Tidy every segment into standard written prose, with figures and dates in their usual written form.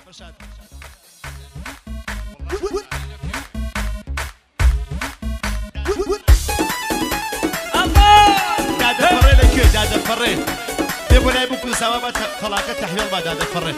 دادا فري لك دادا فري يقول لي بكون سوا طلاقة تحويل بعد دادا فري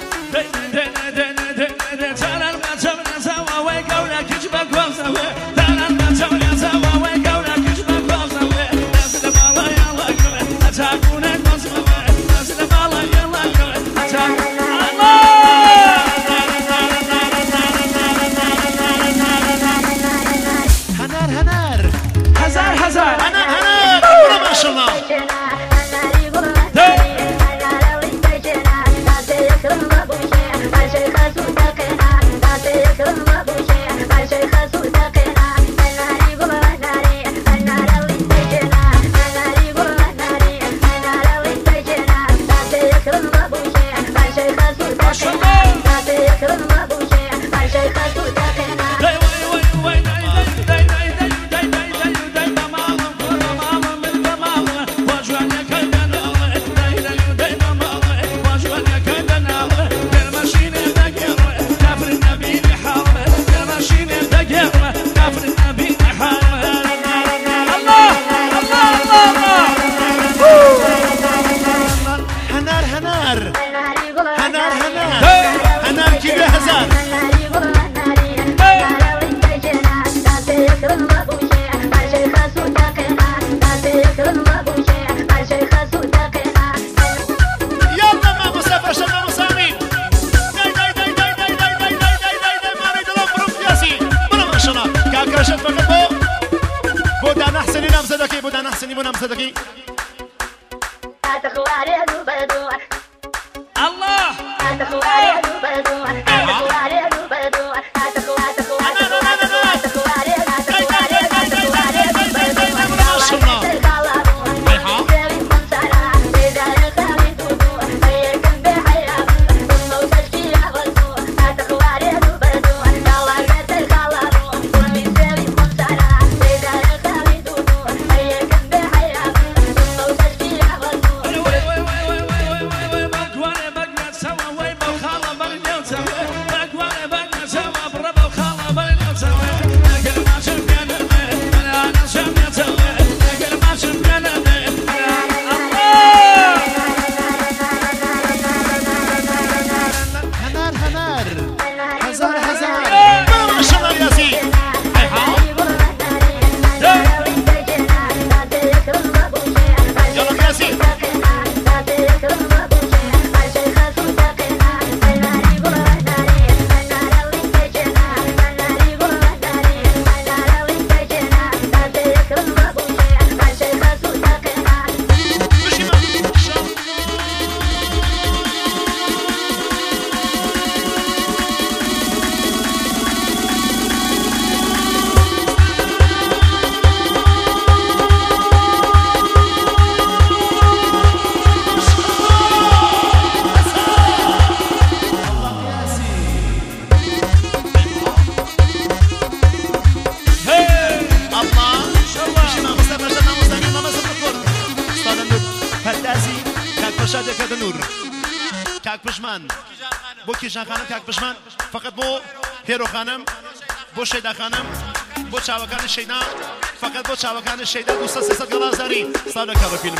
بو کیژان خانم کاک پشمان فقط بو هیرو خانم بو شیدا خانم بو چاوکان شیدا فقط بو چاوکان شیدا 200 گلازاری سال کارو فیلم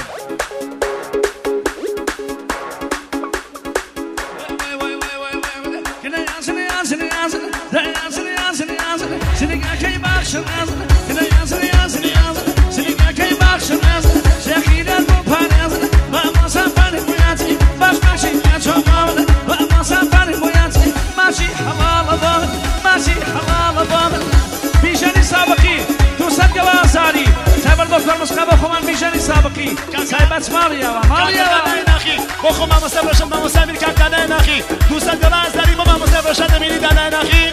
ماشي حلال ضامن بيجاني سابقي توصل جوازاري سايبر دكتور مسقبة خمان بيجاني سابقي سايبات ماريا ناخي بخما مسافرشن ما مسافر كان دانا ناخي توصل جوازاري ما مسافرشن ميني دانا ناخي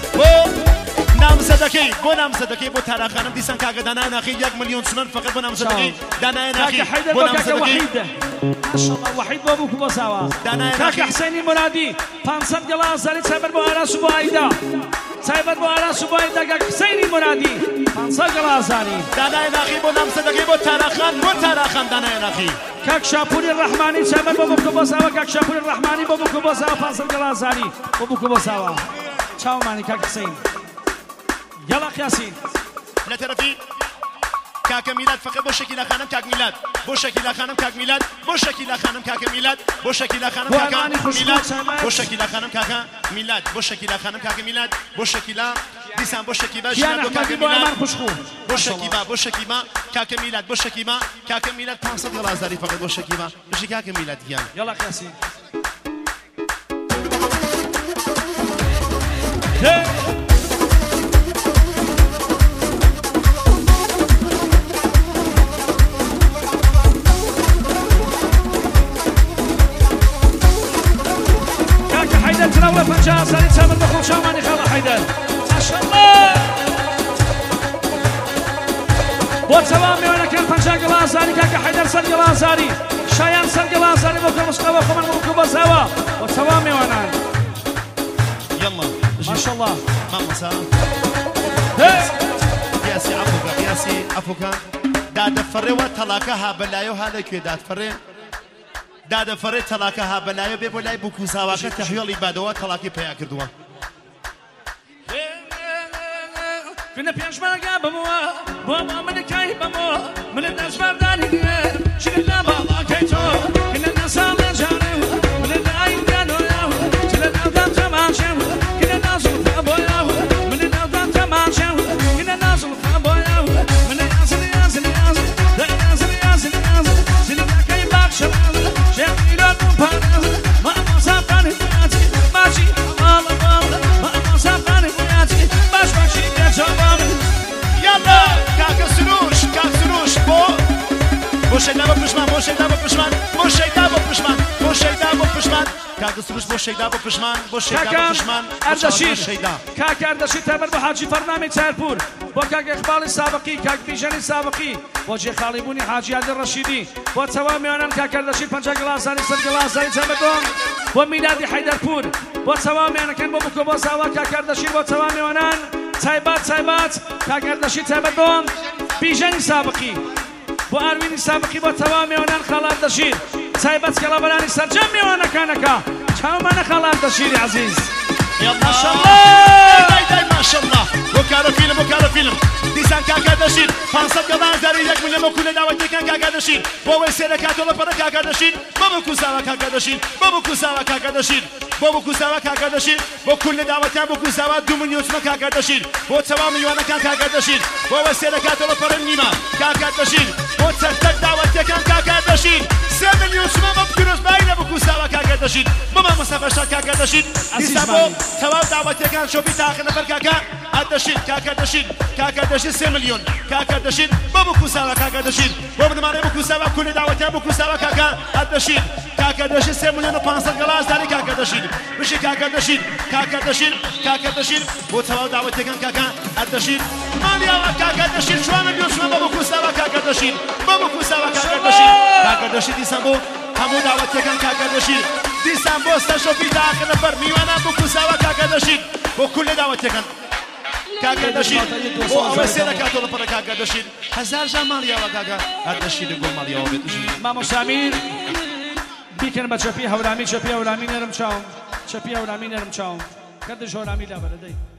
بو نام صدقي بو ترى خانم ديسان كاغا دانا ناخي 1 مليون سنن فقط بو نام صدقي دانا ناخي بو نام صدقي ما شاء الله وحيد بابوك بساوا كاك حسيني مرادي 500 جلازاري سايبر بو عراس بو ايدا سايبر بو عراس بو ايدا كاك حسيني مرادي 500 جلازاري دانا ناخي بو نام صدقي بو ترى خان دانا ناخي كاك شاپوری الرحمانی چەمەر بۆ بکە بۆ ساوە کاک شاپوری الرحمانی بۆ بکە بۆ ساوە 500 گەڵازانی بۆ بکە بۆ ساوە چاومانی کاک حسین يلا قياسين لا ترفي كاك ميلاد فقط بو شكيلا خانم كاك ميلاد بو شكيلا خانم كاك ميلاد بو شكيلا خانم كاك ميلاد بو شكيلا خانم كاك ميلاد بو شكيلا خانم كاك ميلاد بو شكيلا خانم كاك ميلاد بو شكيلا ديسان بو شكيبا جنادو كاك ميلاد بو شكيبا بو شكيبا كاك ميلاد بو شكيبا كاك ميلاد 500 غلازاري فقط بو شكيبا مش كاك ميلاد ديان يلا قياسين تناول فنجان سالي تامر بخل شاماني خاله حيدر ما شاء الله بوتسوامي وانا كان فنجان قلازاري كاكا حيدر سر قلازاري شايان سر قلازاري بوكا مصطفى خمر بوكا بسوا بوتسوامي وانا يلا ما شاء الله ماما سا قياسي عفوكا قياسي عفوكا داد فري وطلاقها بلايو هذا كي داد فري داد فري طلاقها بلايو بيبولاي بوكو ساواكا تحيولي بادوا طلاقي بيا كردوا كنا بيشمرقا بموا بابا من كاي بموا من الناس فرداني شلنا بابا كيتو كنا الناس على جارو من العين كانوا ياهو شلنا ذات تماشاو كنا الناس فابوياهو من الناس تماشاو كنا الناس فابوياهو من ياسر ياسر ياسر ياسر ياسر ياسر شلنا كاي باكشر شايلون بارز ما صافاني بياتي ماشي الله الله ما صافاني بياتي باش ماشي يلا كاك سروش بو شيدا بو پشمان بو شيدا بو پشمان بو شيدا بو پشمان بو شيدا بو پشمان كاك سروش بو شيدا بو پشمان بو شيدا بو پشمان اردشیر كاك اردشیر تامر بو حاجی فرنامه چارپور بو كاك اقبال سابقی كاك بیژن سابقی بو جی خالبونی حاجی عادل رشیدی بو تمام میانان كاك اردشیر 50 گلاسانی سر گلاسانی تامر بو میلادی حیدرپور بو تمام میانان کن بو بکو بو ساوا كاك اردشیر بو تمام میانان تایبات كاك اردشیر تامر بو بیژن سابقی بو اروین سابقی بو تمام میانان خالد دشیر تایبات کلابرانی سرجم میوانا کانکا چاومانه خالد دشیری عزیز يلا ما شاء الله داي ما شاء الله وكالو فيلم ديسان كاكا دشين 500 غلازاري 1 مليون كل دعوتي كان كاكا دشين بو سيركات ولا برا كاكا دشين بابو كوساوا كاكا دشين بابو كوساوا كاكا دشين بابو كوساوا كاكا دشين بو كل دعوتي بو كوساوا 2 مليون كاكا دشين بو 7 مليون كان كاكا دشين بو سيركات ولا برا نيما كاكا دشين بو ترتك دعوتي كان كاكا دشين 7 مليون ما بكروس باينه بو كوساوا كاكا دشين ماما مسافه كاكا دشين ديسان ثواب دعوتي كان شو بتاخذ نفر كاكا الدشين كاكا دشين 3 مليون كاكا دشين بابو كوساوا كاكا دشين بابو ماري بو كوساوا كل دعوتي بو كوساوا كاكا الدشين كاكا دشين 3 مليون 500 غلاس داري كاكا دشين مش كاكا دشين بو ثواب دعوتي كان كاكا الدشين ماليا كاكا دشين شو مليون شو بابو كوساوا كاكا دشين بابو كوساوا كاكا دشين ديسامبو همو دعوتي كان كاكا دشين ديسامبو استشو في داخل نفر ميوانا بو كوساوا كاكا دشين بو كل دعوتي كان كاكا دشين بو اوسينا كاتو لبر كاكا دشين 1000 جمال يا كاكا الدشين يقول مال يا مامو سامير بيكن بچپی هولامی چپی هولامی نرم چاوم چپی هولامی نرم چاوم کد جولامی لا بلدی